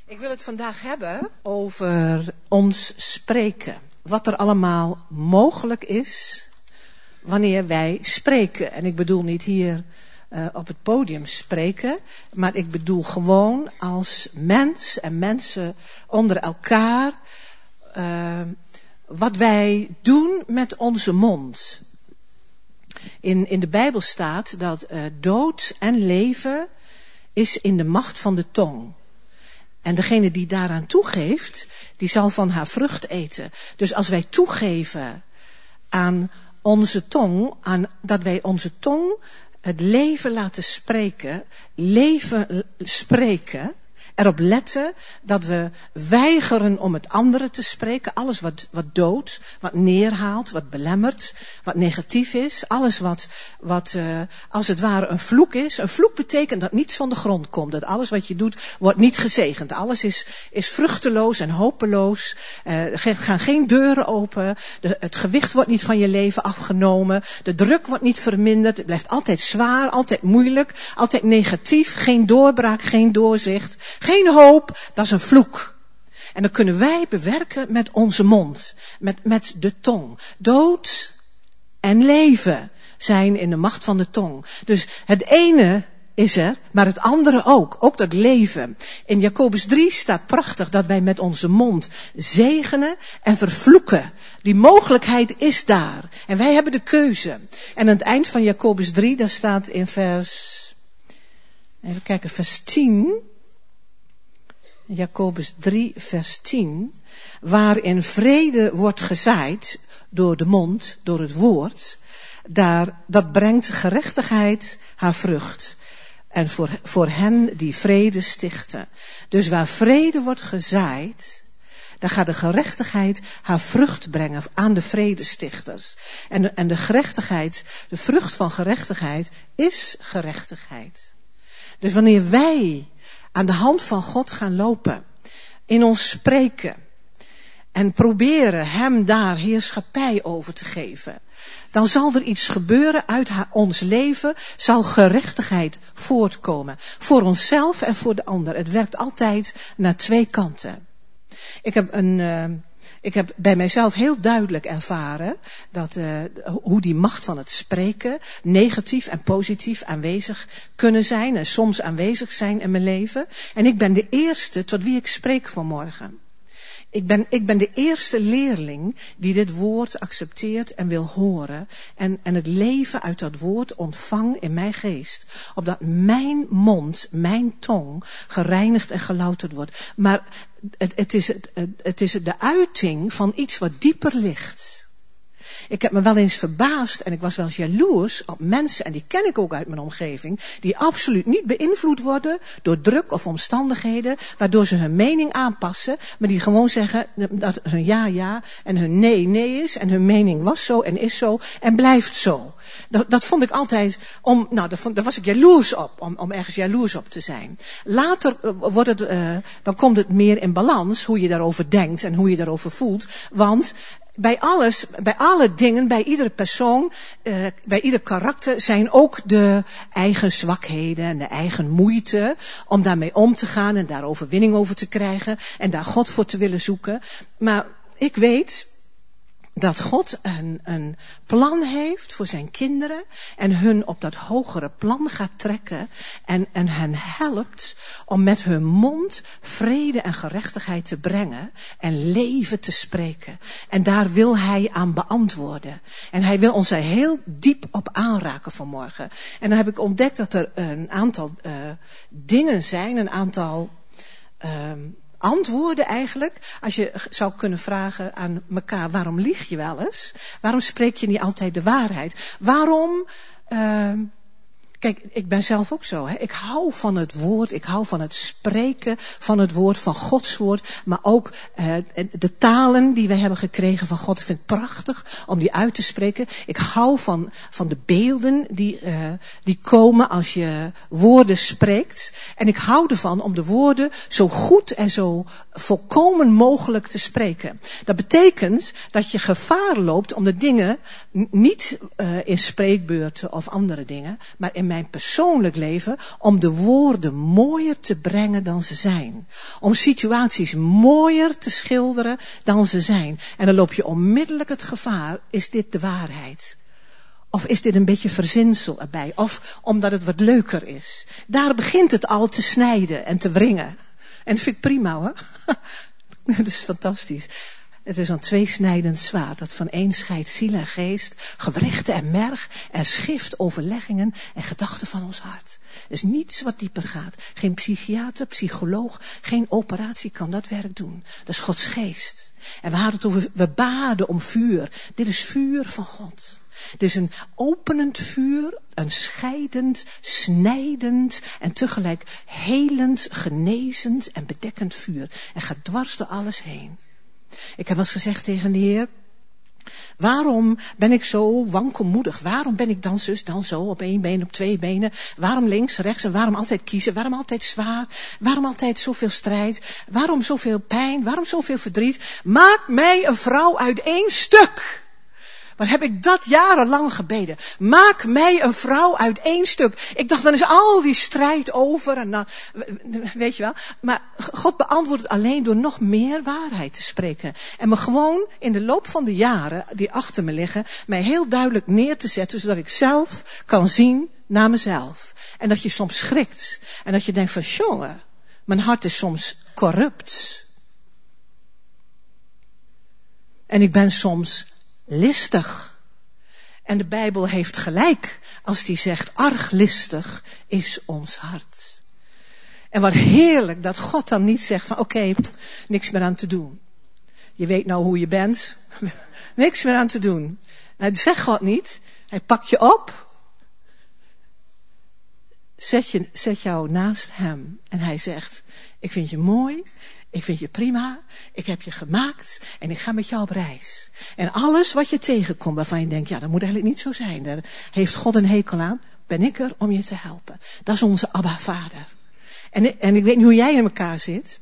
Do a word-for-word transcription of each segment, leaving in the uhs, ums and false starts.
Ik wil het vandaag hebben over ons spreken. Wat er allemaal mogelijk is wanneer wij spreken. En ik bedoel niet hier uh, op het podium spreken, maar ik bedoel gewoon als mens en mensen onder elkaar. Uh, wat wij doen met onze mond. In, in de Bijbel staat dat uh, dood en leven is in de macht van de tong. En degene die daaraan toegeeft, die zal van haar vrucht eten. Dus als wij toegeven aan onze tong, aan dat wij onze tong het leven laten spreken, leven spreken, erop letten dat we weigeren om het andere te spreken. Alles wat, wat doodt, wat neerhaalt, wat belemmert, wat negatief is. Alles wat, wat uh, als het ware een vloek is. Een vloek betekent dat niets van de grond komt. Dat alles wat je doet wordt niet gezegend. Alles is, is vruchteloos en hopeloos. Uh, er gaan geen deuren open. De, het gewicht wordt niet van je leven afgenomen. De druk wordt niet verminderd. Het blijft altijd zwaar, altijd moeilijk, altijd negatief. Geen doorbraak, geen doorzicht. Geen hoop, dat is een vloek. En dat kunnen wij bewerken met onze mond. Met, met de tong. Dood en leven zijn in de macht van de tong. Dus het ene is er, maar het andere ook. Ook dat leven. In Jacobus drie staat prachtig dat wij met onze mond zegenen en vervloeken. Die mogelijkheid is daar. En wij hebben de keuze. En aan het eind van Jacobus drie, daar staat in vers... Even kijken, vers tien... Jacobus drie vers tien, waarin vrede wordt gezaaid door de mond, door het woord, daar, dat brengt gerechtigheid haar vrucht. En voor, voor hen die vrede stichten. Dus waar vrede wordt gezaaid, dan gaat de gerechtigheid haar vrucht brengen aan de vredestichters. En, en de gerechtigheid, de vrucht van gerechtigheid is gerechtigheid. Dus wanneer wij aan de hand van God gaan lopen, in ons spreken en proberen hem daar heerschappij over te geven, dan zal er iets gebeuren uit ons leven, zal gerechtigheid voortkomen. Voor onszelf en voor de ander. Het werkt altijd naar twee kanten. Ik heb een... Uh, Ik heb bij mijzelf heel duidelijk ervaren dat uh, hoe die macht van het spreken negatief en positief aanwezig kunnen zijn en soms aanwezig zijn in mijn leven. En ik ben de eerste tot wie ik spreek vanmorgen. Ik ben, ik ben de eerste leerling die dit woord accepteert en wil horen. En, en het leven uit dat woord ontvang in mijn geest. Opdat mijn mond, mijn tong gereinigd en gelouterd wordt. Maar het, het, is het, het is de uiting van iets wat dieper ligt. Ik heb me wel eens verbaasd en ik was wel eens jaloers op mensen, en die ken ik ook uit mijn omgeving, die absoluut niet beïnvloed worden door druk of omstandigheden, waardoor ze hun mening aanpassen, maar die gewoon zeggen dat hun ja ja en hun nee nee is en hun mening was zo en is zo en blijft zo. Dat, dat vond ik altijd, om, nou, daar, vond, daar was ik jaloers op, om, om ergens jaloers op te zijn. Later uh, wordt het, uh, dan komt het meer in balans, hoe je daarover denkt en hoe je daarover voelt, want bij alles, bij alle dingen, bij iedere persoon, uh, bij ieder karakter zijn ook de eigen zwakheden en de eigen moeite om daarmee om te gaan en daar overwinning over te krijgen en daar God voor te willen zoeken. Maar ik weet dat God een, een plan heeft voor zijn kinderen en hun op dat hogere plan gaat trekken en, en hen helpt om met hun mond vrede en gerechtigheid te brengen en leven te spreken. En daar wil hij aan beantwoorden. En hij wil ons er heel diep op aanraken vanmorgen. En dan heb ik ontdekt dat er een aantal uh, dingen zijn, een aantal Uh, antwoorden eigenlijk, als je zou kunnen vragen aan elkaar, waarom lieg je wel eens? Waarom spreek je niet altijd de waarheid? Waarom, uh, kijk, ik ben zelf ook zo, hè? Ik hou van het woord, ik hou van het spreken van het woord, van Gods woord, maar ook uh, de talen die we hebben gekregen van God. Ik vind het prachtig om die uit te spreken. Ik hou van, van de beelden die, uh, die komen als je woorden spreekt. En ik hou ervan om de woorden zo goed en zo volkomen mogelijk te spreken. Dat betekent dat je gevaar loopt om de dingen niet uh, in spreekbeurten of andere dingen, maar in mijn mijn persoonlijk leven om de woorden mooier te brengen dan ze zijn. Om situaties mooier te schilderen dan ze zijn. En dan loop je onmiddellijk het gevaar, is dit de waarheid? Of is dit een beetje verzinsel erbij? Of omdat het wat leuker is? Daar begint het al te snijden en te wringen. En dat vind ik prima hoor. Dat is fantastisch. Het is een tweesnijdend zwaard dat van één scheidt ziel en geest, gewrichten en merg en schift, overleggingen en gedachten van ons hart. Er is niets wat dieper gaat. Geen psychiater, psycholoog, geen operatie kan dat werk doen. Dat is Gods geest. En we hadden het over, we baden om vuur. Dit is vuur van God. Het is een openend vuur, een scheidend, snijdend en tegelijk helend, genezend en bedekkend vuur. En gaat dwars door alles heen. Ik heb wel eens gezegd tegen de Heer, waarom ben ik zo wankelmoedig? Waarom ben ik dan zus, dan zo, op één been, op twee benen? Waarom links, rechts en waarom altijd kiezen? Waarom altijd zwaar? Waarom altijd zoveel strijd? Waarom zoveel pijn? Waarom zoveel verdriet? Maak mij een vrouw uit één stuk. Wat heb ik dat jarenlang gebeden? Maak mij een vrouw uit één stuk. Ik dacht, dan is al die strijd over. En dan, weet je wel. Maar God beantwoordt het alleen door nog meer waarheid te spreken. En me gewoon in de loop van de jaren die achter me liggen, mij heel duidelijk neer te zetten, zodat ik zelf kan zien naar mezelf. En dat je soms schrikt. En dat je denkt van, jongen, mijn hart is soms corrupt. En ik ben soms listig. En de Bijbel heeft gelijk als die zegt, arglistig is ons hart. En wat heerlijk dat God dan niet zegt van oké, okay, niks meer aan te doen. Je weet nou hoe je bent. Niks meer aan te doen. Nou, dat zegt God niet. Hij pakt je op. Zet, je, zet jou naast hem. En hij zegt, ik vind je mooi. Ik vind je prima, ik heb je gemaakt en ik ga met jou op reis. En alles wat je tegenkomt waarvan je denkt, ja dat moet eigenlijk niet zo zijn. Daar heeft God een hekel aan, ben ik er om je te helpen. Dat is onze Abba Vader. En, en ik weet niet hoe jij in elkaar zit.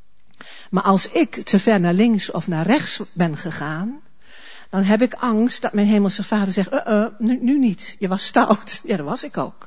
Maar als ik te ver naar links of naar rechts ben gegaan, dan heb ik angst dat mijn hemelse Vader zegt, uh, uh, nu, nu niet, je was stout. Ja, dat was ik ook.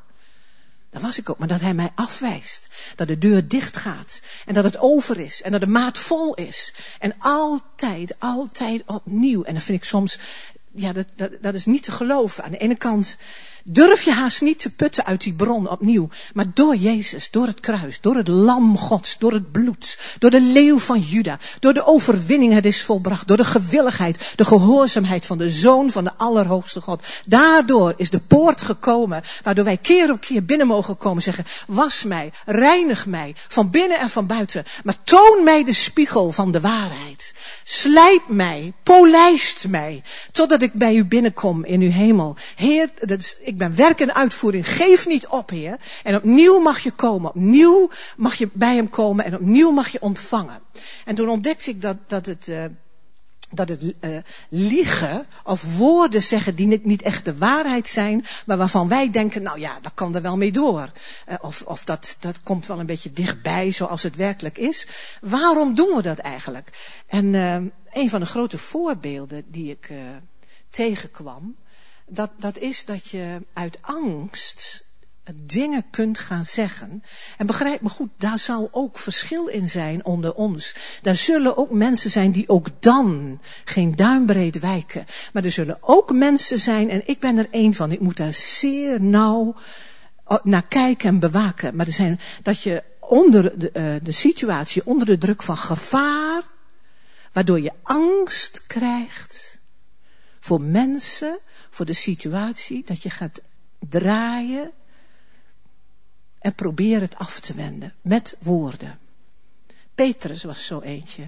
Dat was ik ook, maar dat hij mij afwijst. Dat de deur dicht gaat. En dat het over is. En dat de maat vol is. En altijd, altijd opnieuw. En dat vind ik soms, ja, dat, dat, dat is niet te geloven. Aan de ene kant durf je haast niet te putten uit die bron opnieuw. Maar door Jezus, door het kruis, door het lam Gods, door het bloed, door de leeuw van Juda, door de overwinning het is volbracht, door de gewilligheid, de gehoorzaamheid van de Zoon van de Allerhoogste God. Daardoor is de poort gekomen, waardoor wij keer op keer binnen mogen komen zeggen, was mij, reinig mij, van binnen en van buiten, maar toon mij de spiegel van de waarheid. Slijp mij, polijst mij, totdat ik bij u binnenkom in uw hemel. Heer, dat is, ik ben werk en uitvoering. Geef niet op, Heer. En opnieuw mag je komen. Opnieuw mag je bij hem komen. En opnieuw mag je ontvangen. En toen ontdekte ik dat, dat het, uh, dat het uh, liegen of woorden zeggen die niet, niet echt de waarheid zijn. Maar waarvan wij denken, nou ja, dat kan er wel mee door. Uh, of of dat, dat komt wel een beetje dichtbij zoals het werkelijk is. Waarom doen we dat eigenlijk? En uh, een van de grote voorbeelden die ik uh, tegenkwam. Dat, dat is dat je uit angst dingen kunt gaan zeggen. En begrijp me goed, daar zal ook verschil in zijn onder ons. Daar zullen ook mensen zijn die ook dan geen duimbreed wijken. Maar er zullen ook mensen zijn, en ik ben er één van, ik moet daar zeer nauw naar kijken en bewaken. Maar er zijn dat je onder de, uh, de situatie, onder de druk van gevaar, waardoor je angst krijgt voor mensen, voor de situatie, dat je gaat draaien en probeer het af te wenden met woorden. Petrus was zo eentje.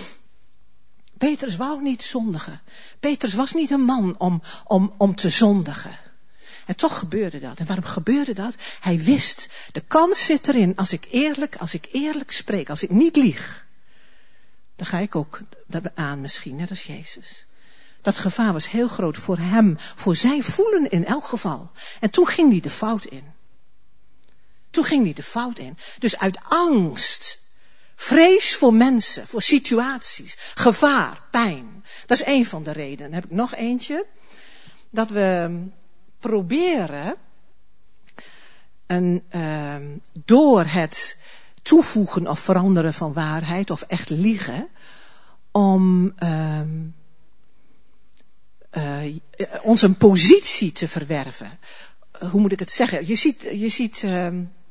Petrus wou niet zondigen. Petrus was niet een man om, om, om te zondigen. En toch gebeurde dat. En waarom gebeurde dat? Hij wist, de kans zit erin, als ik eerlijk, als ik eerlijk spreek, als ik niet lieg, dan ga ik ook aan misschien, net als Jezus. Dat gevaar was heel groot voor hem, voor zijn voelen in elk geval. En toen ging hij de fout in. Toen ging hij de fout in. Dus uit angst, vrees voor mensen, voor situaties, gevaar, pijn. Dat is één van de redenen. Dan heb ik nog eentje. Dat we proberen En uh, door het toevoegen of veranderen van waarheid of echt liegen, om uh, uh, ons een positie te verwerven. Uh, hoe moet ik het zeggen? Je ziet, je ziet, uh,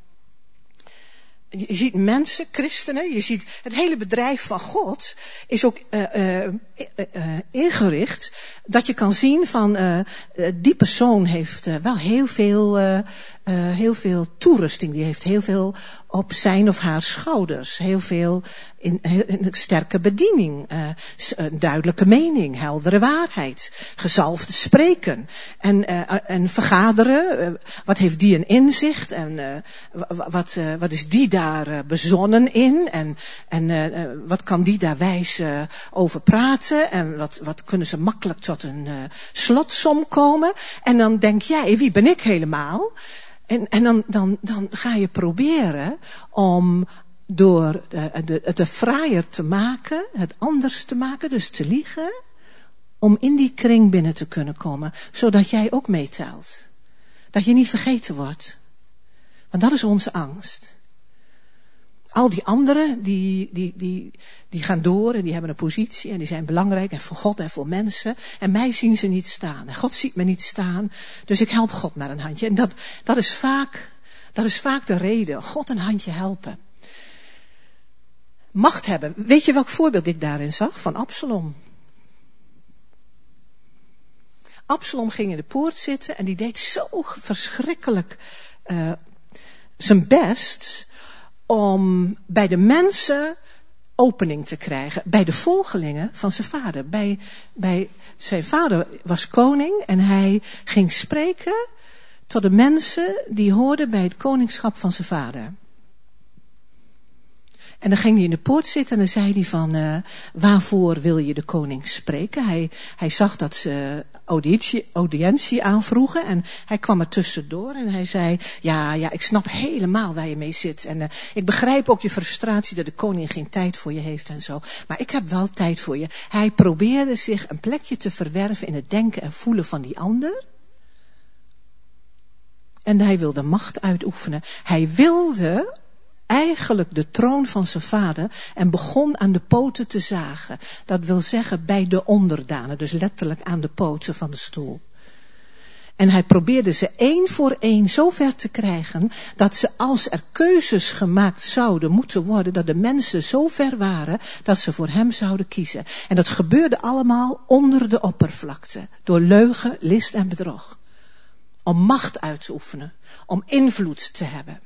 je ziet mensen, christenen, je ziet het hele bedrijf van God is ook uh, uh, uh, uh, ingericht dat je kan zien van uh, uh, die persoon heeft uh, wel heel veel, uh, uh, heel veel toerusting, die heeft heel veel op zijn of haar schouders, heel veel in, in een sterke bediening, uh, een duidelijke mening, heldere waarheid, gezalfde spreken en, uh, en vergaderen. Uh, wat heeft die een inzicht en uh, wat, uh, wat is die daar uh, bezonnen in en, en uh, uh, wat kan die daar wijs uh, over praten en wat, wat kunnen ze makkelijk tot een uh, slotsom komen. En dan denk jij, wie ben ik helemaal? En, en dan, dan, dan ga je proberen om door de, de, het de fraaier te maken, het anders te maken, dus te liegen, om in die kring binnen te kunnen komen, zodat jij ook meetelt. Dat je niet vergeten wordt. Want dat is onze angst. Al die anderen, die, die, die, die gaan door en die hebben een positie en die zijn belangrijk en voor God en voor mensen. En mij zien ze niet staan. En God ziet me niet staan. Dus ik help God maar een handje. En dat, dat, is vaak, dat is vaak de reden. God een handje helpen. Macht hebben. Weet je welk voorbeeld ik daarin zag? Van Absalom. Absalom ging in de poort zitten en die deed zo verschrikkelijk uh, zijn best om bij de mensen opening te krijgen. Bij de volgelingen van zijn vader. Bij, bij zijn vader was koning en hij ging spreken tot de mensen die hoorden bij het koningschap van zijn vader. En dan ging hij in de poort zitten en dan zei hij van, uh, waarvoor wil je de koning spreken? Hij, hij zag dat ze audiëntie, audiëntie aanvroegen en hij kwam er tussendoor en hij zei, ja, ja, ik snap helemaal waar je mee zit. En uh, ik begrijp ook je frustratie dat de koning geen tijd voor je heeft en zo. Maar ik heb wel tijd voor je. Hij probeerde zich een plekje te verwerven in het denken en voelen van die ander. En hij wilde macht uitoefenen. Hij wilde eigenlijk de troon van zijn vader en begon aan de poten te zagen. Dat wil zeggen bij de onderdanen, dus letterlijk aan de poten van de stoel. En hij probeerde ze één voor één zo ver te krijgen dat ze, als er keuzes gemaakt zouden moeten worden, dat de mensen zo ver waren dat ze voor hem zouden kiezen. En dat gebeurde allemaal onder de oppervlakte, door leugen, list en bedrog. Om macht uit te oefenen, om invloed te hebben.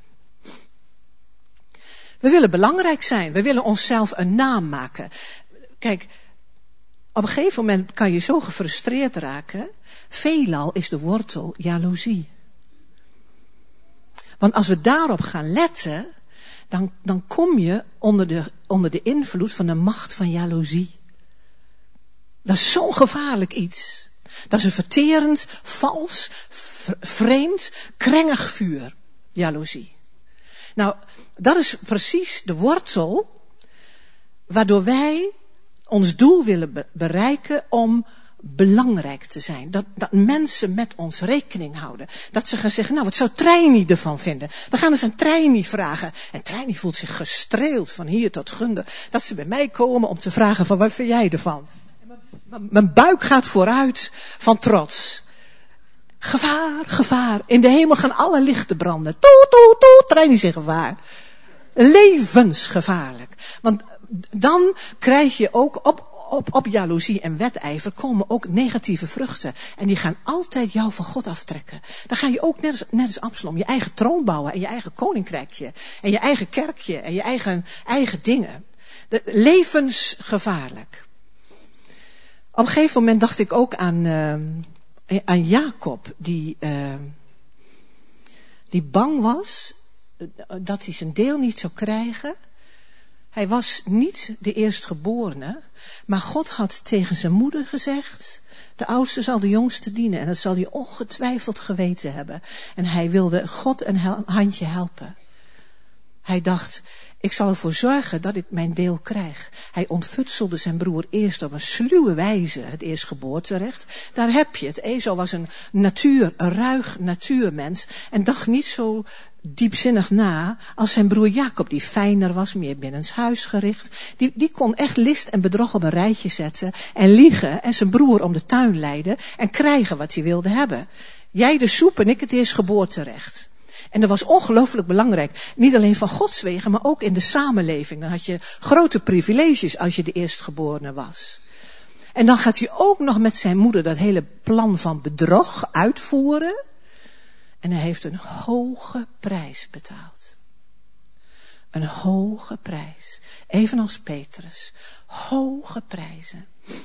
We willen belangrijk zijn. We willen onszelf een naam maken. Kijk, op een gegeven moment kan je zo gefrustreerd raken. Veelal is de wortel jaloezie. Want als we daarop gaan letten, dan, dan kom je onder de, onder de invloed van de macht van jaloezie. Dat is zo'n gevaarlijk iets. Dat is een verterend, vals, vreemd, krengig vuur. Jaloezie. Nou, dat is precies de wortel waardoor wij ons doel willen be- bereiken om belangrijk te zijn. Dat, dat mensen met ons rekening houden. Dat ze gaan zeggen, nou, wat zou Treini ervan vinden? We gaan eens aan Treini vragen. En Treini voelt zich gestreeld van hier tot Gunder. Dat ze bij mij komen om te vragen van, wat vind jij ervan? M- mijn buik gaat vooruit van trots. Gevaar, gevaar. In de hemel gaan alle lichten branden. Toet, toet, toet. Trein is in gevaar. Levensgevaarlijk. Want dan krijg je ook op, op, op jaloezie en wedijver komen ook negatieve vruchten. En die gaan altijd jou van God aftrekken. Dan ga je ook net als, net als Absalom je eigen troon bouwen. En je eigen koninkrijkje. En je eigen kerkje. En je eigen, eigen dingen. De, levensgevaarlijk. Op een gegeven moment dacht ik ook aan... Uh, Aan Jacob, die, uh, die bang was dat hij zijn deel niet zou krijgen. Hij was niet de eerstgeborene, maar God had tegen zijn moeder gezegd, de oudste zal de jongste dienen en dat zal hij ongetwijfeld geweten hebben. En hij wilde God een hel- handje helpen. Hij dacht, ik zal ervoor zorgen dat ik mijn deel krijg. Hij ontfutselde zijn broer eerst op een sluwe wijze het eerstgeboorterecht. Daar heb je het. Esau was een natuur, een ruig natuurmens. En dacht niet zo diepzinnig na als zijn broer Jacob, die fijner was, meer binnenshuis gericht. Die, die kon echt list en bedrog op een rijtje zetten en liegen en zijn broer om de tuin leiden en krijgen wat hij wilde hebben. Jij de soep en ik het eerstgeboorterecht. En dat was ongelooflijk belangrijk. Niet alleen van Gods wegen, maar ook in de samenleving. Dan had je grote privileges als je de eerstgeborene was. En dan gaat hij ook nog met zijn moeder dat hele plan van bedrog uitvoeren. En hij heeft een hoge prijs betaald. Een hoge prijs. Evenals Petrus. Hoge prijzen.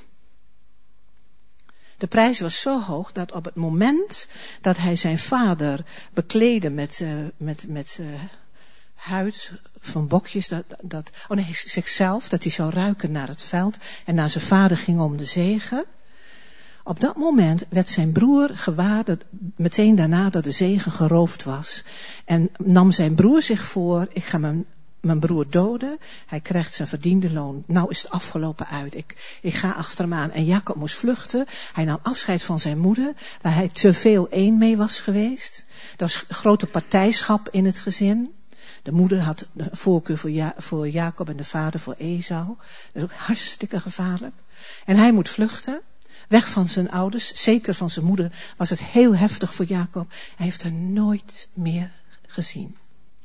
De prijs was zo hoog dat op het moment dat hij zijn vader bekleedde met, uh, met, met uh, huid van bokjes, dat, dat, oh nee, zichzelf, dat hij zou ruiken naar het veld en naar zijn vader ging om de zegen. Op dat moment werd zijn broer gewaar, dat, meteen daarna dat de zegen geroofd was. En nam zijn broer zich voor, ik ga mijn, mijn broer doden, hij krijgt zijn verdiende loon. Nou is het afgelopen uit, ik, ik ga achter hem aan. En Jacob moest vluchten, hij nam afscheid van zijn moeder, waar hij te veel één mee was geweest. Er was grote partijschap in het gezin. De moeder had de voorkeur voor, ja, voor Jacob en de vader voor Esau. Dat is ook hartstikke gevaarlijk. En hij moet vluchten. Weg van zijn ouders, zeker van zijn moeder, was het heel heftig voor Jacob. Hij heeft haar nooit meer gezien.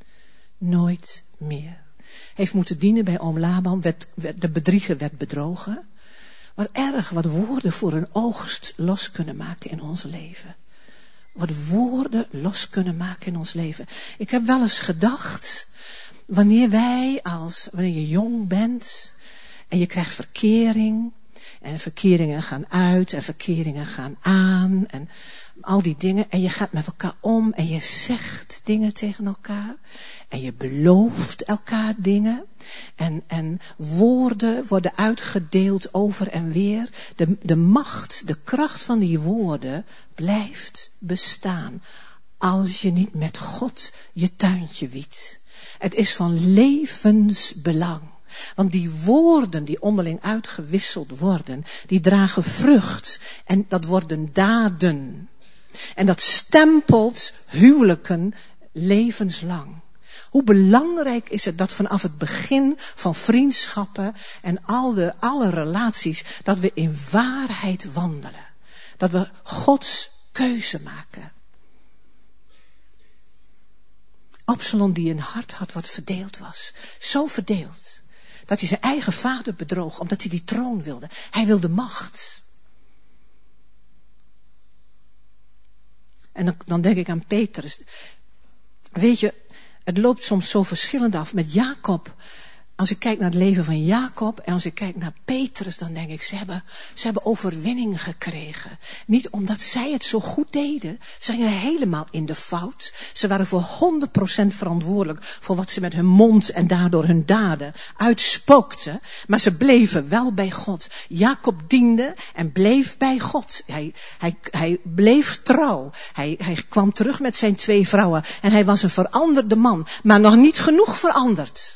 Nooit meer. Hij heeft moeten dienen bij oom Laban, werd, werd, de bedrieger werd bedrogen. Wat erg, wat woorden voor een oogst los kunnen maken in ons leven. Wat woorden los kunnen maken in ons leven. Ik heb wel eens gedacht, wanneer wij als, wanneer je jong bent en je krijgt verkering. En verkeringen gaan uit en verkeringen gaan aan en al die dingen. En je gaat met elkaar om en je zegt dingen tegen elkaar. En je belooft elkaar dingen. En, en woorden worden uitgedeeld over en weer. De, de macht, de kracht van die woorden blijft bestaan. Als je niet met God je tuintje wiedt. Het is van levensbelang. Want die woorden die onderling uitgewisseld worden, die dragen vrucht. En dat worden daden. En dat stempelt huwelijken levenslang. Hoe belangrijk is het dat vanaf het begin van vriendschappen en al de, alle relaties, dat we in waarheid wandelen. Dat we Gods keuze maken. Absalom die een hart had wat verdeeld was. Zo verdeeld. Dat hij zijn eigen vader bedroog, omdat hij die troon wilde. Hij wilde macht. En dan, dan denk ik aan Petrus. Weet je, het loopt soms zo verschillend af. Met Jacob, als ik kijk naar het leven van Jacob en als ik kijk naar Petrus, dan denk ik, ze hebben, ze hebben overwinning gekregen. Niet omdat zij het zo goed deden. Ze gingen helemaal in de fout. Ze waren voor honderd procent verantwoordelijk voor wat ze met hun mond en daardoor hun daden uitspookten. Maar ze bleven wel bij God. Jacob diende en bleef bij God. Hij, hij, hij bleef trouw. Hij, hij kwam terug met zijn twee vrouwen en hij was een veranderde man. Maar nog niet genoeg veranderd.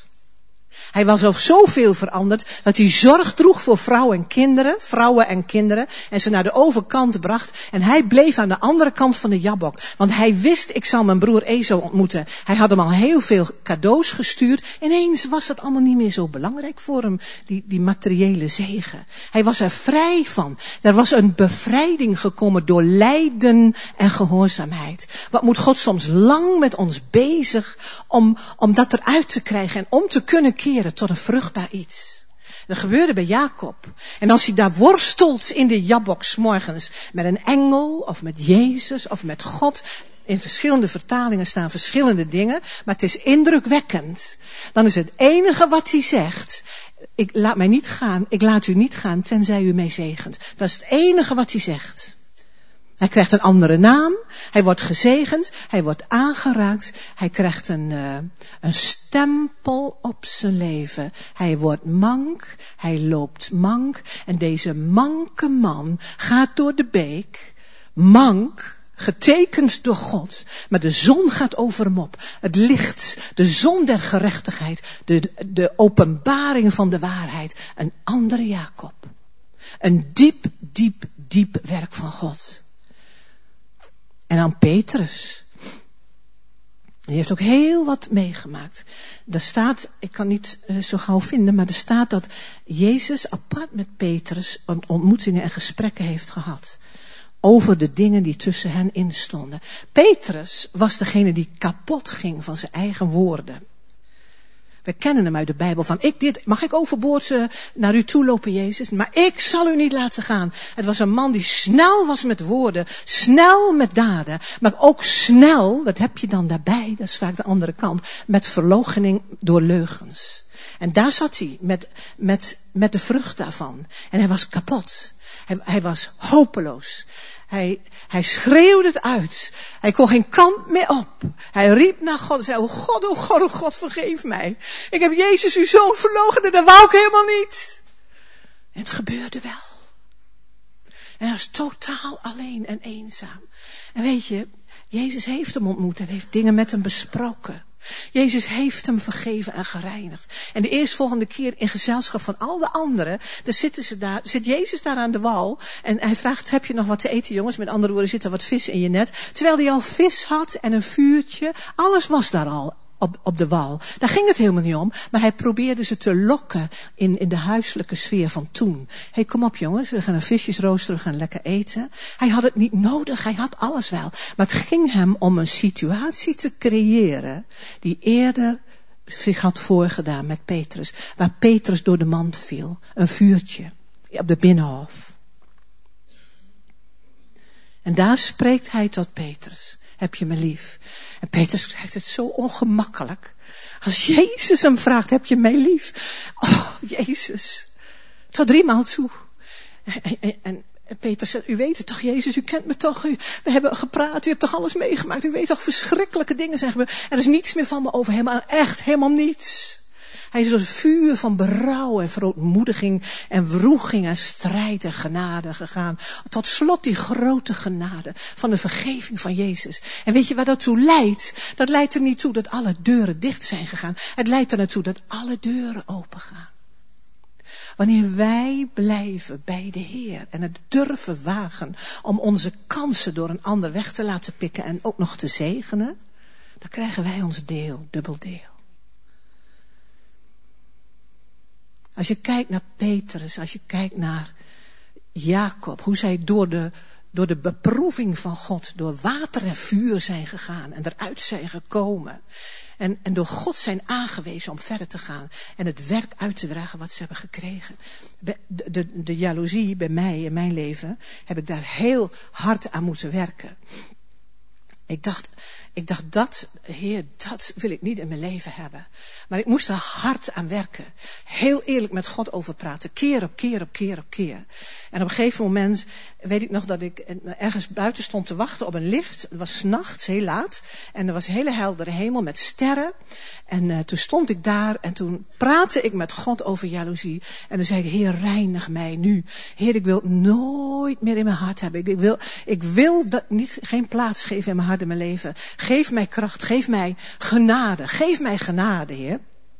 Hij was al zoveel veranderd dat hij zorg droeg voor vrouwen en kinderen, vrouwen en kinderen, en ze naar de overkant bracht. En hij bleef aan de andere kant van de Jabbok, want hij wist, ik zal mijn broer Esau ontmoeten. Hij had hem al heel veel cadeaus gestuurd. Ineens was dat allemaal niet meer zo belangrijk voor hem, die, die materiële zegen. Hij was er vrij van. Er was een bevrijding gekomen door lijden en gehoorzaamheid. Wat moet God soms lang met ons bezig om, om dat eruit te krijgen en om te kunnen keren tot een vruchtbaar iets. Dat gebeurde bij Jacob. En als hij daar worstelt in de Jabbok 's morgens met een engel of met Jezus of met God. In verschillende vertalingen staan verschillende dingen. Maar het is indrukwekkend. Dan is het enige wat hij zegt. Ik laat mij niet gaan. Ik laat u niet gaan tenzij u mij zegent. Dat is het enige wat hij zegt. Hij krijgt een andere naam. Hij wordt gezegend. Hij wordt aangeraakt. Hij krijgt een, uh, een stempel op zijn leven. Hij wordt mank. Hij loopt mank. En deze manke man gaat door de beek. Mank. Getekend door God. Maar de zon gaat over hem op. Het licht. De zon der gerechtigheid. De, de openbaring van de waarheid. Een andere Jacob. Een diep, diep, diep werk van God. En dan Petrus. Die heeft ook heel wat meegemaakt. Daar staat, ik kan niet uh, zo gauw vinden, maar er staat dat Jezus apart met Petrus ontmoetingen en gesprekken heeft gehad. Over de dingen die tussen hen instonden. Petrus was degene die kapot ging van zijn eigen woorden. We kennen hem uit de Bijbel van, ik dit, mag ik overboord uh, naar u toe lopen, Jezus? Maar ik zal u niet laten gaan. Het was een man die snel was met woorden, snel met daden, maar ook snel, dat heb je dan daarbij, dat is vaak de andere kant, met verloochening door leugens. En daar zat hij, met, met, met de vrucht daarvan. En hij was kapot. Hij, hij was hopeloos. Hij, hij schreeuwde het uit. Hij kon geen kant meer op. Hij riep naar God en zei, oh God, oh God, oh God, vergeef mij. Ik heb Jezus, uw zoon, verloochend en dat wou ik helemaal niet. En het gebeurde wel. En hij was totaal alleen en eenzaam. En weet je, Jezus heeft hem ontmoet en heeft dingen met hem besproken. Jezus heeft hem vergeven en gereinigd. En de eerstvolgende keer in gezelschap van al de anderen, dan zitten ze daar, zit Jezus daar aan de wal. En hij vraagt, heb je nog wat te eten, jongens? Met andere woorden, zit er wat vis in je net? Terwijl hij al vis had en een vuurtje. Alles was daar al op, op de wal. Daar ging het helemaal niet om. Maar hij probeerde ze te lokken in, in de huiselijke sfeer van toen. Hé, hey, kom op jongens, we gaan een visjes roosteren, we gaan lekker eten. Hij had het niet nodig, hij had alles wel. Maar het ging hem om een situatie te creëren die eerder zich had voorgedaan met Petrus. Waar Petrus door de mand viel. Een vuurtje op de binnenhof. En daar spreekt hij tot Petrus. Heb je me lief? En Petrus krijgt het zo ongemakkelijk. Als Jezus hem vraagt, heb je mij lief? Oh, Jezus. Tot drie maal toe. En, en, en Petrus zegt, u weet het toch, Jezus, u kent me toch? U, we hebben gepraat, u hebt toch alles meegemaakt? U weet toch, verschrikkelijke dingen zijn gebeurd. Er is niets meer van me over, helemaal, echt, helemaal niets. Hij is door het vuur van berouw en verootmoediging en wroeging en strijd en genade gegaan. Tot slot die grote genade van de vergeving van Jezus. En weet je waar dat toe leidt? Dat leidt er niet toe dat alle deuren dicht zijn gegaan. Het leidt er naartoe dat alle deuren open gaan. Wanneer wij blijven bij de Heer en het durven wagen om onze kansen door een ander weg te laten pikken en ook nog te zegenen, dan krijgen wij ons deel, dubbel deel. Als je kijkt naar Petrus, als je kijkt naar Jacob, hoe zij door de, door de beproeving van God, door water en vuur zijn gegaan en eruit zijn gekomen. En, en door God zijn aangewezen om verder te gaan en het werk uit te dragen wat ze hebben gekregen. De, de, de jaloezie bij mij in mijn leven heb ik daar heel hard aan moeten werken. Ik dacht, ik dacht dat, Heer, dat wil ik niet in mijn leven hebben. Maar ik moest er hard aan werken. Heel eerlijk met God over praten. Keer op keer op keer op keer. En op een gegeven moment weet ik nog dat ik ergens buiten stond te wachten op een lift. Het was 's nachts, heel laat. En er was een hele heldere hemel met sterren. En uh, toen stond ik daar en toen praatte ik met God over jaloezie. En dan zei ik, Heer, reinig mij nu. Heer, ik wil het nooit meer in mijn hart hebben. Ik, ik wil, ik wil dat niet, geen plaats geven in mijn hart, in mijn leven. Geef mij kracht, geef mij genade. Geef mij genade, Heer.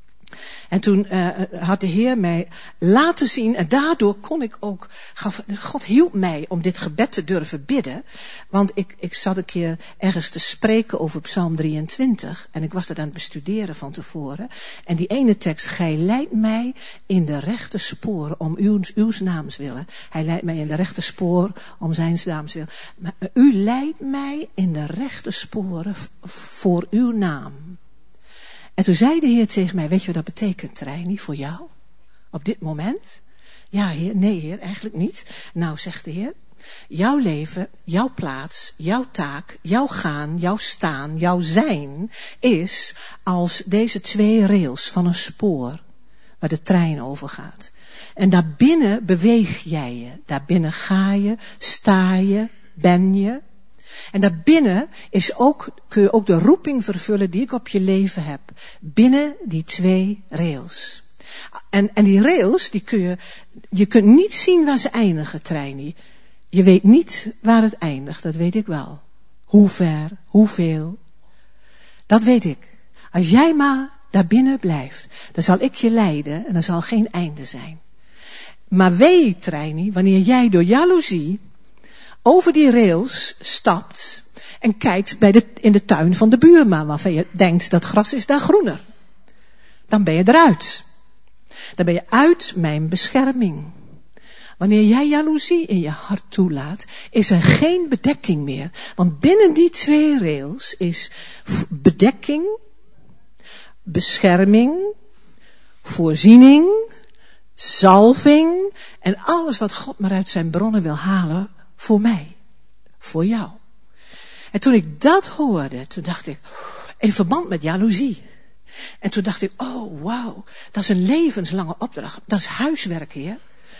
En toen uh, had de Heer mij laten zien en daardoor kon ik ook, gaf, God hielp mij om dit gebed te durven bidden. Want ik, ik zat een keer ergens te spreken over Psalm drieëntwintig en ik was dat aan het bestuderen van tevoren. En die ene tekst, gij leidt mij in de rechte sporen om uw, uw naams willen. Hij leidt mij in de rechte spoor om zijn naams willen. Maar u leidt mij in de rechte sporen voor uw naam. En toen zei de Heer tegen mij, weet je wat dat betekent, Reini, voor jou? Op dit moment? Ja, Heer, nee, Heer, eigenlijk niet. Nou, zegt de Heer, jouw leven, jouw plaats, jouw taak, jouw gaan, jouw staan, jouw zijn is als deze twee rails van een spoor waar de trein over gaat. En daarbinnen beweeg jij je, daarbinnen ga je, sta je, ben je. En daarbinnen is ook, kun je ook de roeping vervullen die ik op je leven heb. Binnen die twee rails. En, en die rails, die kun je, je kunt niet zien waar ze eindigen, Treini. Je weet niet waar het eindigt, dat weet ik wel. Hoe ver, hoeveel. Dat weet ik. Als jij maar daarbinnen blijft, dan zal ik je leiden en er zal geen einde zijn. Maar weet, Treini, wanneer jij door jaloezie over die rails stapt En kijkt bij de, in de tuin van de buurman, waarvan je denkt dat gras is daar groener. Dan ben je eruit. Dan ben je uit mijn bescherming. Wanneer jij jaloezie in je hart toelaat, is er geen bedekking meer. Want binnen die twee rails is bedekking, bescherming, voorziening, zalving en alles wat God maar uit zijn bronnen wil halen voor mij, voor jou. En toen ik dat hoorde, toen dacht ik, in verband met jaloezie. En toen dacht ik, oh wauw, dat is een levenslange opdracht. Dat is huiswerk, Heer.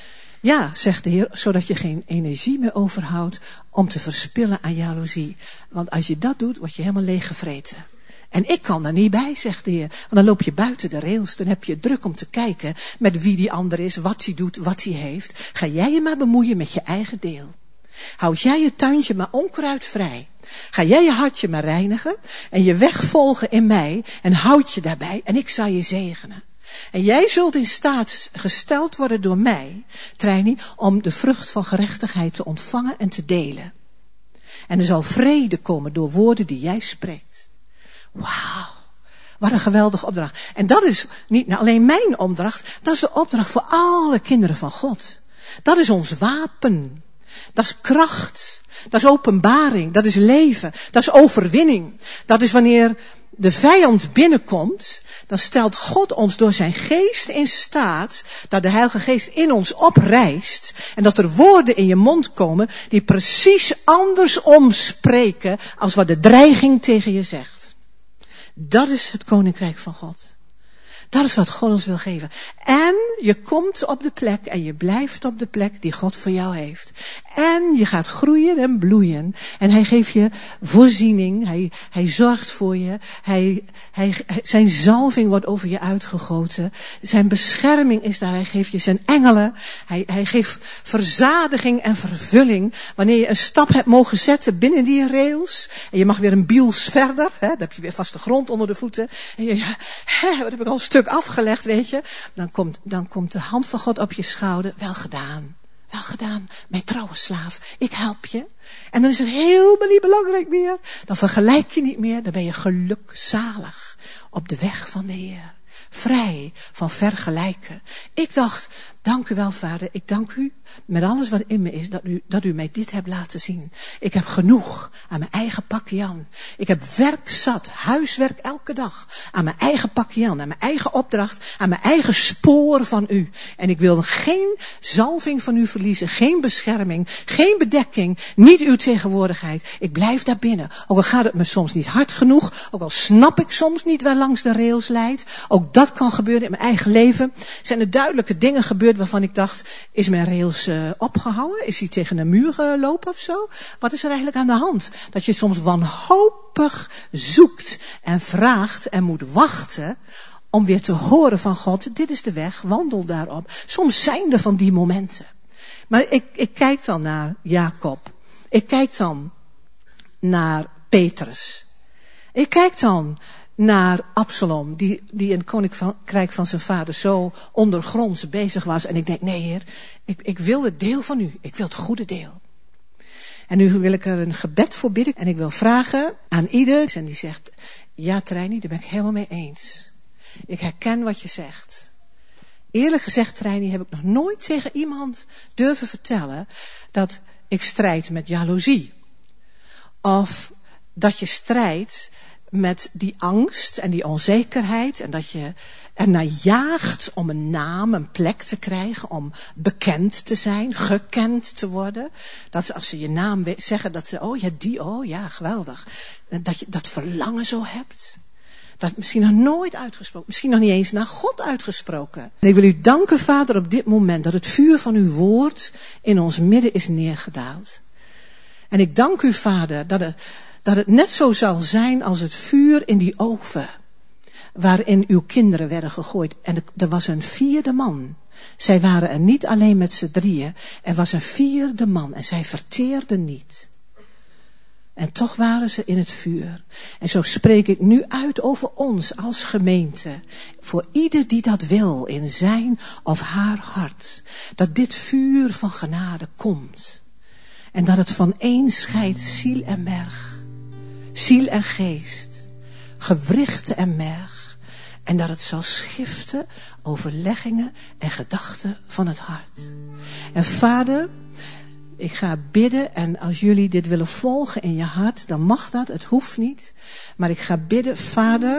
Ja, zegt de Heer, zodat je geen energie meer overhoudt om te verspillen aan jaloezie. Want als je dat doet, word je helemaal leeggevreten. En ik kan er niet bij, zegt de Heer. Want dan loop je buiten de rails, dan heb je druk om te kijken met wie die ander is, wat hij doet, wat hij heeft. Ga jij je maar bemoeien met je eigen deel. Houd jij je tuintje maar onkruidvrij. Ga jij je hartje maar reinigen en je weg volgen in mij en houd je daarbij en ik zal je zegenen. En jij zult in staat gesteld worden door mij, Treini, om de vrucht van gerechtigheid te ontvangen en te delen. En er zal vrede komen door woorden die jij spreekt. Wauw, wat een geweldige opdracht. En dat is niet alleen mijn opdracht, dat is de opdracht voor alle kinderen van God. Dat is ons wapen. Dat is kracht. Dat is openbaring. Dat is leven. Dat is overwinning. Dat is wanneer de vijand binnenkomt, dan stelt God ons door zijn geest in staat, dat de Heilige Geest in ons oprijst en dat er woorden in je mond komen die precies andersom spreken als wat de dreiging tegen je zegt. Dat is het Koninkrijk van God. Dat is wat God ons wil geven. En je komt op de plek en je blijft op de plek die God voor jou heeft. En je gaat groeien en bloeien. En hij geeft je voorziening. Hij, hij zorgt voor je. Hij, hij, zijn zalving wordt over je uitgegoten. Zijn bescherming is daar. Hij geeft je zijn engelen. Hij, hij geeft verzadiging en vervulling. Wanneer je een stap hebt mogen zetten binnen die rails. En je mag weer een biels verder. Hè, dan heb je weer vaste grond onder de voeten. En je, hè, wat heb ik al een stuk afgelegd, weet je. Dan komt, dan komt de hand van God op je schouder. Wel gedaan. Wel gedaan, mijn trouwe slaaf. Ik help je. En dan is het helemaal niet belangrijk meer. Dan vergelijk je niet meer. Dan ben je gelukzalig op de weg van de Heer. Vrij van vergelijken. Ik dacht, dank u wel, Vader. Ik dank u met alles wat in me is, dat u, dat u mij dit hebt laten zien. Ik heb genoeg aan mijn eigen pakje aan. Ik heb werk zat, huiswerk elke dag. Aan mijn eigen pakje aan, aan mijn eigen opdracht, aan mijn eigen spoor van u. En ik wil geen zalving van u verliezen, geen bescherming, geen bedekking, niet uw tegenwoordigheid. Ik blijf daar binnen. Ook al gaat het me soms niet hard genoeg, ook al snap ik soms niet waar langs de rails leidt. Ook dat kan gebeuren in mijn eigen leven. Zijn er duidelijke dingen gebeurd waarvan ik dacht, is mijn rails uh, opgehouden? Is hij tegen een muur gelopen of zo? Wat is er eigenlijk aan de hand? Dat je soms wanhopig zoekt en vraagt en moet wachten om weer te horen van God, dit is de weg, wandel daarop. Soms zijn er van die momenten. Maar ik, ik kijk dan naar Jacob. Ik kijk dan naar Petrus. Ik kijk dan naar Absalom, die, die in het koninkrijk van zijn vader zo ondergronds bezig was. En ik denk, nee Heer, ik, ik wil het deel van u. Ik wil het goede deel. En nu wil ik er een gebed voor bidden. En ik wil vragen aan ieder. En die zegt, ja Treini, daar ben ik helemaal mee eens. Ik herken wat je zegt. Eerlijk gezegd, Treini, heb ik nog nooit tegen iemand durven vertellen dat ik strijd met jaloezie. Of dat je strijdt met die angst en die onzekerheid. En dat je ernaar jaagt om een naam, een plek te krijgen. Om bekend te zijn, gekend te worden. Dat als ze je naam zeggen, dat ze, oh ja, die, oh ja, geweldig. Dat je dat verlangen zo hebt. Dat misschien nog nooit uitgesproken. Misschien nog niet eens naar God uitgesproken. En ik wil u danken, Vader, op dit moment. Dat het vuur van uw woord in ons midden is neergedaald. En ik dank u, Vader, dat het, dat het net zo zal zijn als het vuur in die oven. Waarin uw kinderen werden gegooid. En er was een vierde man. Zij waren er niet alleen met z'n drieën. Er was een vierde man. En zij verteerden niet. En toch waren ze in het vuur. En zo spreek ik nu uit over ons als gemeente. Voor ieder die dat wil in zijn of haar hart. Dat dit vuur van genade komt. En dat het van één scheidt ziel en merg. ziel en geest, gewrichten en merg. En dat het zal schiften overleggingen en gedachten van het hart. En Vader, ik ga bidden en als jullie dit willen volgen in je hart, dan mag dat, het hoeft niet. Maar ik ga bidden, Vader,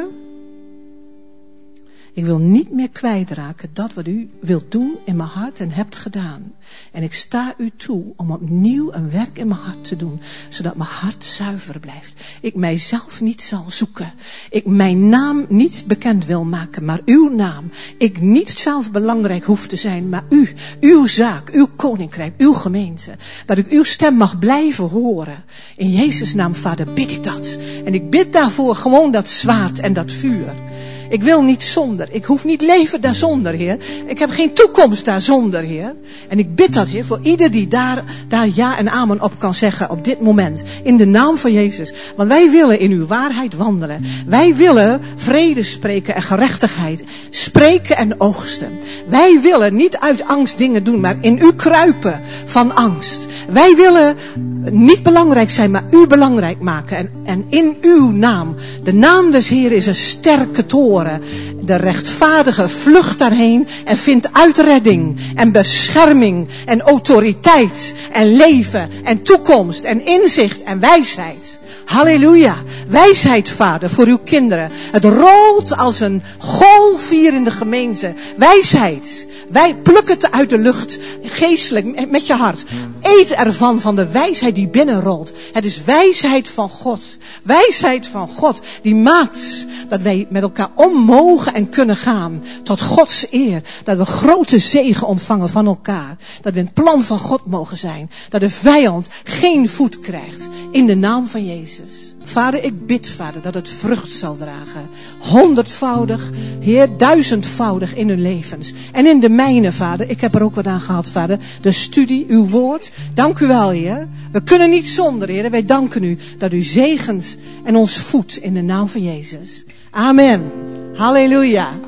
ik wil niet meer kwijtraken dat wat u wilt doen in mijn hart en hebt gedaan. En ik sta u toe om opnieuw een werk in mijn hart te doen, zodat mijn hart zuiver blijft. Ik mijzelf niet zal zoeken. Ik mijn naam niet bekend wil maken, maar uw naam. Ik niet zelf belangrijk hoef te zijn, maar u, uw zaak, uw koninkrijk, uw gemeente. Dat ik uw stem mag blijven horen. In Jezus' naam, Vader, bid ik dat. En ik bid daarvoor gewoon dat zwaard en dat vuur. Ik wil niet zonder. Ik hoef niet leven daar zonder, Heer. Ik heb geen toekomst daar zonder, Heer. En ik bid dat, Heer, voor ieder die daar, daar ja en amen op kan zeggen op dit moment. In de naam van Jezus. Want wij willen in uw waarheid wandelen. Wij willen vrede spreken en gerechtigheid. Spreken en oogsten. Wij willen niet uit angst dingen doen, maar in u kruipen van angst. Wij willen niet belangrijk zijn, maar u belangrijk maken. En, en in uw naam. De naam des Heer is een sterke toren. De rechtvaardige vlucht daarheen en vindt uitredding en bescherming en autoriteit en leven en toekomst en inzicht en wijsheid. Halleluja. Wijsheid, Vader, voor uw kinderen. Het rolt als een golf hier in de gemeente. Wijsheid. Wij plukken het uit de lucht, geestelijk, met je hart. Eet ervan, van de wijsheid die binnenrolt. Het is wijsheid van God. Wijsheid van God die maakt dat wij met elkaar om mogen en kunnen gaan. Tot Gods eer. Dat we grote zegen ontvangen van elkaar. Dat we in het plan van God mogen zijn. Dat de vijand geen voet krijgt. In de naam van Jezus. Vader, ik bid, Vader, dat het vrucht zal dragen. Honderdvoudig, Heer, duizendvoudig in hun levens. En in de mijne, Vader. Ik heb er ook wat aan gehad, Vader. De studie, uw woord. Dank u wel, Heer. We kunnen niet zonder, Heer. Wij danken u dat u zegent en ons voedt in de naam van Jezus. Amen. Halleluja.